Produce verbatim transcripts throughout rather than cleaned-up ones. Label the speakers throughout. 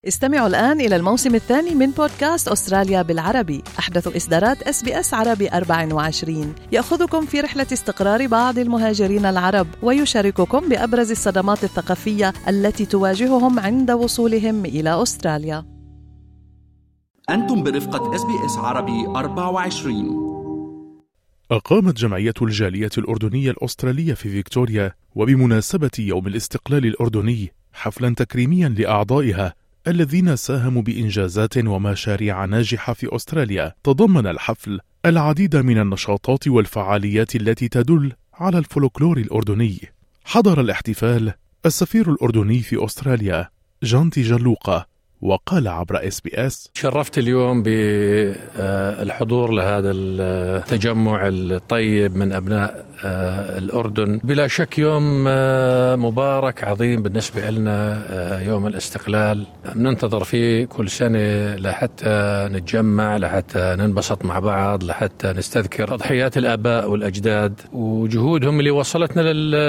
Speaker 1: استمعوا الآن إلى الموسم الثاني من بودكاست أستراليا بالعربي، أحدث إصدارات إس بي إس عربي أربعة وعشرين، يأخذكم في رحلة استقرار بعض المهاجرين العرب ويشارككم بأبرز الصدمات الثقافية التي تواجههم عند وصولهم إلى أستراليا.
Speaker 2: أنتم برفقة إس بي إس عربي أربعة وعشرين.
Speaker 3: أقامت جمعية الجالية الأردنية الأسترالية في فيكتوريا وبمناسبة يوم الاستقلال الأردني حفلا تكريميا لأعضائها الذين ساهموا بإنجازات ومشاريع ناجحة في أستراليا. تضمن الحفل العديد من النشاطات والفعاليات التي تدل على الفولكلور الأردني. حضر الاحتفال السفير الأردني في أستراليا جانتي جلوقة وقال عبر إس بي إس:
Speaker 4: شرفت اليوم بالحضور لهذا التجمع الطيب من أبناء الأردن. بلا شك يوم مبارك عظيم بالنسبة لنا، يوم الاستقلال ننتظر فيه كل سنة لحتى نتجمع، لحتى ننبسط مع بعض، لحتى نستذكر تضحيات الآباء والأجداد وجهودهم اللي وصلتنا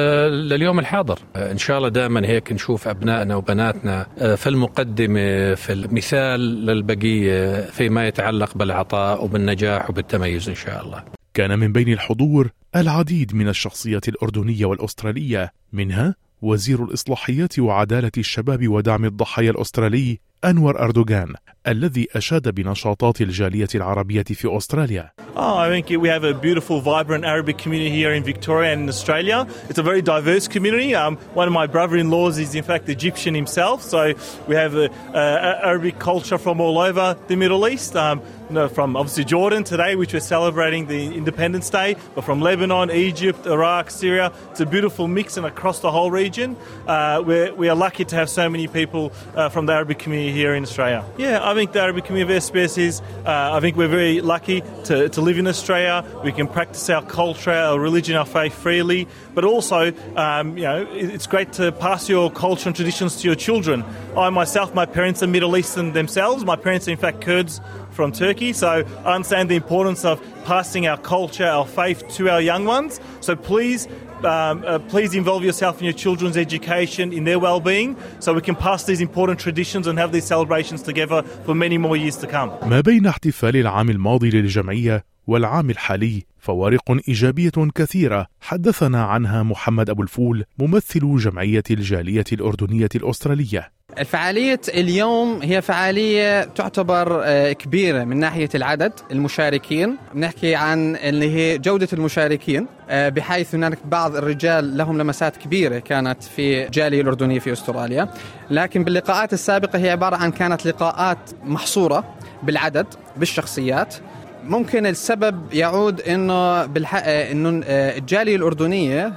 Speaker 4: لليوم الحاضر. إن شاء الله دائما هيك نشوف أبنائنا وبناتنا في المقدمة، في المثال للبقية فيما يتعلق بالعطاء وبالنجاح وبالتميز إن شاء الله.
Speaker 3: كان من بين الحضور العديد من الشخصيات الأردنية والأسترالية، منها وزير الإصلاحيات وعدالة الشباب ودعم الضحايا الأسترالي أنور أردوغان، الذي أشاد بنشاطات الجالية العربية في أستراليا.
Speaker 5: Oh, I think we have a beautiful, vibrant Arabic community here in Victoria and in Australia. It's a very diverse community. Um, one of my brother-in-laws is in fact Egyptian himself, so we have a, a Arabic culture from all over the Middle East. Um, you know, from obviously Jordan today, which we're celebrating the Independence Day, but from Lebanon, Egypt, Iraq, Syria. It's a beautiful mix and across the whole region. Uh, we're, we are lucky to have so many people uh, from the Arabic community here in Australia. Yeah, I think the Arabic community of S B S is, uh, I think we're very lucky to, to live in Australia. We can practice our culture, our religion, our faith freely, but also, um, you know, it's great to pass your culture and traditions to your children. I myself, my parents are Middle Eastern themselves. My parents are in fact Kurds from Turkey, so I understand the importance of passing our culture, our faith to our young ones. So please, um, uh, please involve yourself in your children's education, in their well-being, so we can pass these important traditions and have these celebrations together for many more years to come.
Speaker 3: ما بين احتفال العام الماضي للجمعية والعام الحالي فوارق إيجابية كثيرة حدثنا عنها محمد أبو الفول، ممثل جمعية الجالية الأردنية الأسترالية.
Speaker 6: الفعالية اليوم هي فعالية تعتبر كبيرة من ناحية العدد المشاركين. نحكي عن اللي هي جودة المشاركين، بحيث هناك بعض الرجال لهم لمسات كبيرة كانت في الجالية الأردنية في أستراليا، لكن باللقاءات السابقة هي عبارة عن كانت لقاءات محصورة بالعدد بالشخصيات. ممكن السبب يعود إنه بالحق إنه الجالية الأردنية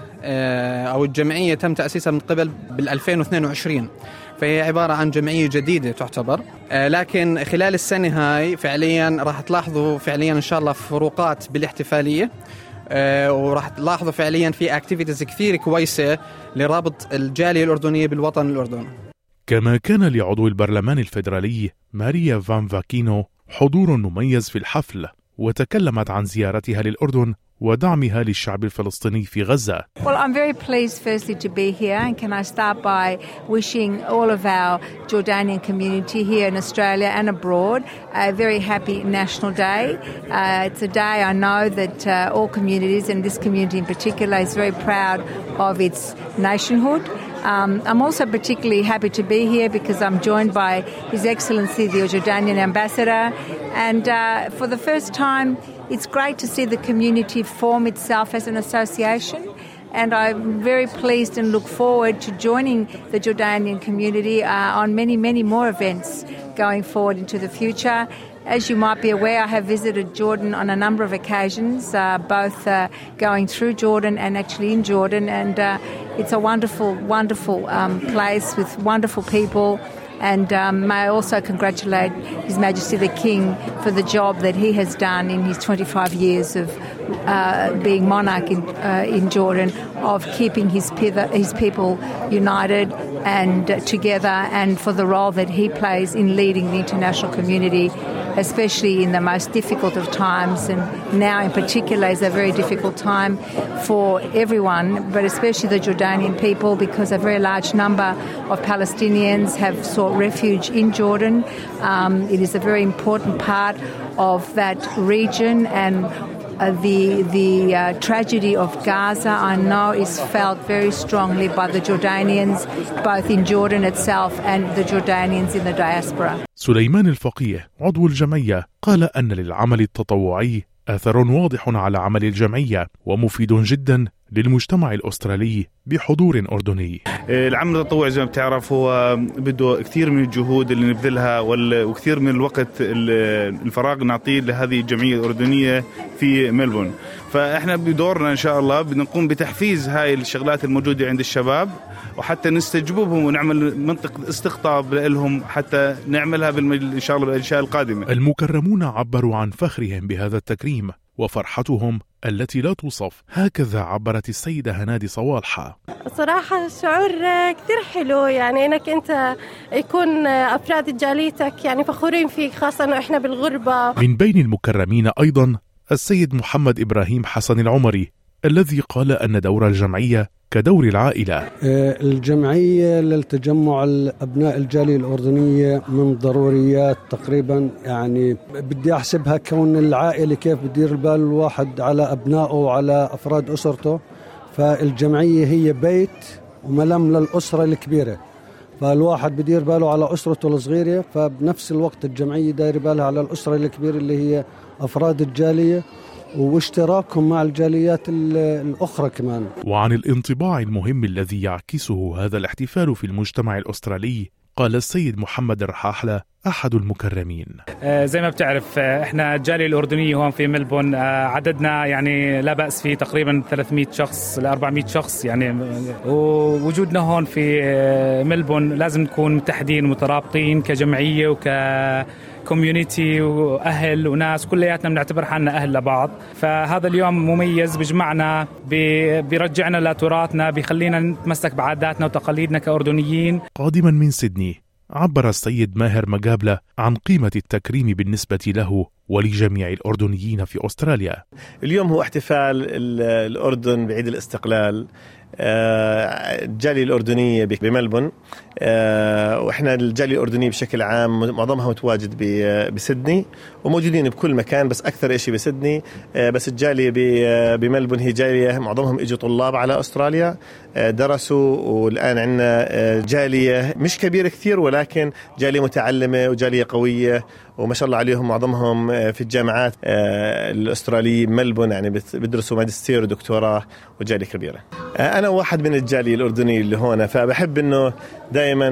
Speaker 6: أو الجمعية تم تأسيسها من قبل بالألفين واثنين وعشرين، فهي عبارة عن جمعية جديدة تعتبر، لكن خلال السنة هاي فعليا راح تلاحظوا فعليا إن شاء الله فروقات بالاحتفالية، وراح تلاحظوا فعليا في اكتيفيتيز كثير كويسة لرابط الجالية الأردنية بالوطن الأردني.
Speaker 3: كما كان لعضو البرلمان الفيدرالي ماريا فان فاكينو حضور مميز في الحفل، وتكلمت عن زيارتها للأردن ودعمها للشعب الفلسطيني في غزة.
Speaker 7: Well, I'm very pleased firstly to be here, and can I start by wishing all of our Jordanian community here in Australia and abroad a very happy National Day. Uh, it's a day I know that uh, all communities, and this community in particular, is very proud of its nationhood. Um, I'm also particularly happy to be here because I'm joined by His Excellency the Jordanian Ambassador, and uh, for the first time it's great to see the community form itself as an association, and I'm very pleased and look forward to joining the Jordanian community uh, on many, many more events going forward into the future. As you might be aware, I have visited Jordan on a number of occasions, uh, both uh, going through Jordan and actually in Jordan, and uh, it's a wonderful, wonderful um, place with wonderful people. And um, may I also congratulate His Majesty the King for the job that he has done in his twenty-five years of uh, being monarch in, uh, in Jordan, of keeping his, his people united and uh, together, and for the role that he plays in leading the international community especially in the most difficult of times. And now in particular is a very difficult time for everyone, but especially the Jordanian people, because a very large number of Palestinians have sought refuge in Jordan. Um, it is a very important part of that region, and Uh, the the uh, tragedy of Gaza, I know, is felt very strongly by the Jordanians, both in Jordan itself and the Jordanians in the diaspora.
Speaker 3: سليمان الفقيه عضو الجمعية قال أن للعمل التطوعي أثر واضح على عمل الجمعية ومفيد جدا للمجتمع الأسترالي بحضور أردني.
Speaker 8: العمل التطوعي زي ما بتعرف هو بده كثير من الجهود اللي نبذلها وكثير من الوقت الفراغ نعطيه لهذه الجمعية الأردنية في ملبورن. فإحنا بدورنا إن شاء الله بدنا نقوم بتحفيز هاي الشغلات الموجودة عند الشباب وحتى نستجوبهم ونعمل منطقة استقطاب لهم حتى نعملها إن شاء الله بالأجيال القادمة.
Speaker 3: المكرمون عبروا عن فخرهم بهذا التكريم وفرحتهم التي لا توصف. هكذا عبرت السيدة هنادي صوالحة.
Speaker 9: صراحة شعور كثير حلو، يعني إنك أنت يكون أفراد جاليتك يعني فخورين فيك، خاصة إنه إحنا بالغربة.
Speaker 3: من بين المكرمين أيضا السيد محمد إبراهيم حسن العمري الذي قال أن دور الجمعية كدور العائلة.
Speaker 10: الجمعية للتجمع الأبناء الجالية الأردنية من ضروريات تقريبا، يعني بدي أحسبها كون العائلة كيف بدير البال الواحد على أبنائه وعلى أفراد أسرته، فالجمعية هي بيت وملم للأسرة الكبيرة، فالواحد بدير باله على أسرته الصغيرة، فبنفس الوقت الجمعية داير بالها على الأسرة الكبيرة اللي هي أفراد الجالية واشتراكهم مع الجاليات الأخرى كمان.
Speaker 3: وعن الانطباع المهم الذي يعكسه هذا الاحتفال في المجتمع الأسترالي قال السيد محمد الرحاحلة أحد المكرمين.
Speaker 11: آه زي ما بتعرف آه احنا الجالية الأردنية هون في ملبون آه عددنا يعني لا بأس فيه تقريبا ثلاثمئة شخص ل أربعمئة شخص يعني، ووجودنا هون في آه ملبون لازم نكون متحدين ومترابطين كجمعية وك كوميونيتي وأهل وناس كلياتنا بنعتبر حالنا أهل لبعض. فهذا اليوم مميز، بيجمعنا بيرجعنا لتراثنا، بيخلينا نتمسك بعاداتنا وتقاليدنا كأردنيين.
Speaker 3: قادما من سيدني عبر السيد ماهر مقابلة عن قيمة التكريم بالنسبة له ولجميع الأردنيين في أستراليا.
Speaker 12: اليوم هو احتفال الأردن بعيد الاستقلال، الجالية الأردنية بملبون، وإحنا الجالية الأردنية بشكل عام معظمها متواجد بسيدني وموجودين بكل مكان، بس أكثر إشي بسيدني. بس الجالية بملبون هي جالية معظمهم إجوا طلاب على أستراليا درسوا، والآن عندنا جالية مش كبيرة كثير ولكن جالية متعلمة وجالية قوية وما شاء الله عليهم معظمهم في الجامعات الأسترالية ملبون، يعني بيدرسوا ماجستير ودكتوراه وجالية كبيرة. أنا واحد من الجالية الأردنية اللي هون، فبحب إنه دائما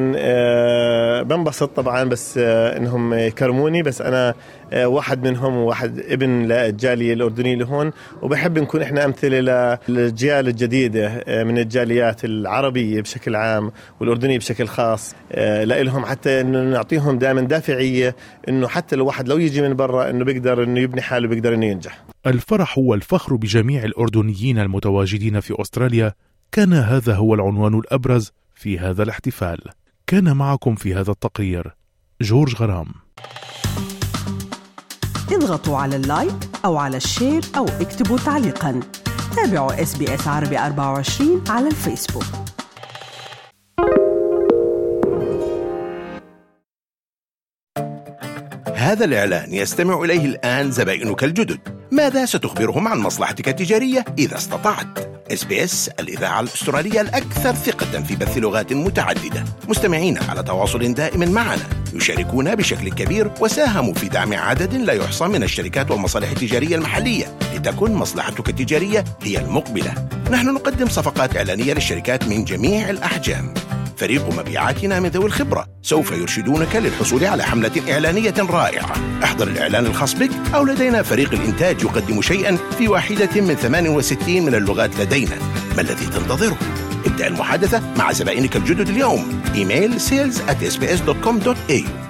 Speaker 12: بنبسط طبعا بس إنهم يكرموني، بس أنا واحد منهم وواحد ابن للجالية الأردنية اللي هون، وبحب نكون إحنا أمثلة للأجيال الجديدة من الجاليات العربية بشكل عام والأردنية بشكل خاص لإلهم، حتى إنه نعطيهم دائما دافعية إنه حتى لو واحد لو يجي من برا إنه بيقدر إنه يبني حاله بيقدر إنه ينجح.
Speaker 3: الفرح والفخر بجميع الأردنيين المتواجدين في أستراليا كان هذا هو العنوان الأبرز في هذا الاحتفال. كان معكم في هذا التقرير جورج غرام.
Speaker 13: اضغطوا على اللايك أو على الشير أو اكتبوا تعليقا. تابعوا إس بي إس عربي أربعة وعشرين على الفيسبوك.
Speaker 14: هذا الإعلان يستمع إليه الآن زبائنك الجدد. ماذا ستخبرهم عن مصلحتك التجارية إذا استطعت؟ إس بي إس الإذاعة الأسترالية الأكثر ثقة في بث لغات متعددة. مستمعين على تواصل دائم معنا، يشاركون بشكل كبير وساهموا في دعم عدد لا يحصى من الشركات والمصالح التجارية المحلية لتكن مصلحتك التجارية هي المقبلة. نحن نقدم صفقات إعلانية للشركات من جميع الأحجام. فريق مبيعاتنا من ذوي الخبرة سوف يرشدونك للحصول على حملة إعلانية رائعة. احضر الإعلان الخاص بك، أو لدينا فريق الإنتاج يقدم شيئا في واحدة من ثمان وستين من اللغات لدينا. ما الذي تنتظره؟ ابدأ المحادثة مع زبائنك الجدد اليوم. إيميل sales at s b s dot com dot a u.